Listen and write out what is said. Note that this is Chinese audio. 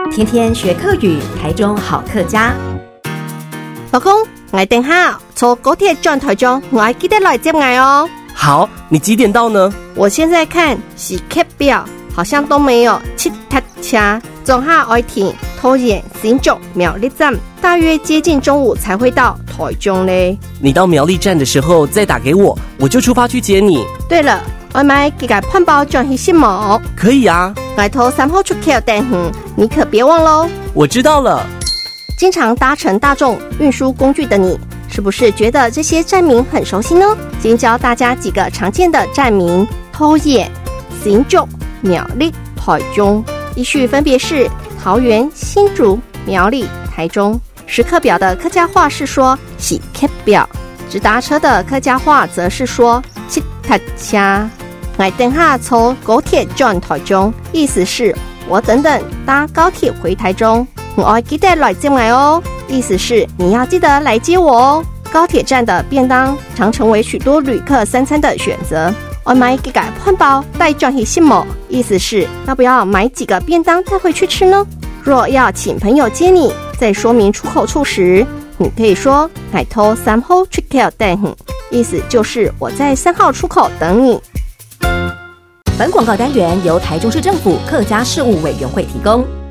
天天学客语，台中好客家。 老公，我等下坐高铁转台中，我记得来接我哦。 好，你几点到呢？ 我现在看时刻表，好像都没有七塔车。总下爱停桃园新竹苗栗站，大约接近中午才会到台中嘞。 你到苗栗站的时候再打给我，我就出发去接你。 对了，我买几个汉堡转去信某。 可以啊。 来头3号出口等你可别忘喽。 我知道了。 经常搭乘大众运输工具的你，是不是觉得这些站名很熟悉呢？今教大家几个常见的站名：桃园、新竹、苗栗、台中，依序分别是桃园、新竹、苗栗、台中。时刻表的客家话是说时刻表，直达车的客家话则是说七塔车。我等下从高铁转台中，意思是我等等搭高铁回台中。我记得来接我哦，意思是你要记得来接我哦。高铁站的便当常成为许多旅客3餐的选择。我买几个汉堡带转去信某，意思是要不要买几个便当带回去吃呢？若要请朋友接你，在说明出口处时，你可以说我头3号出口等，意思就是我在3号出口等你。 本广告单元由台中市政府客家事务委员会提供。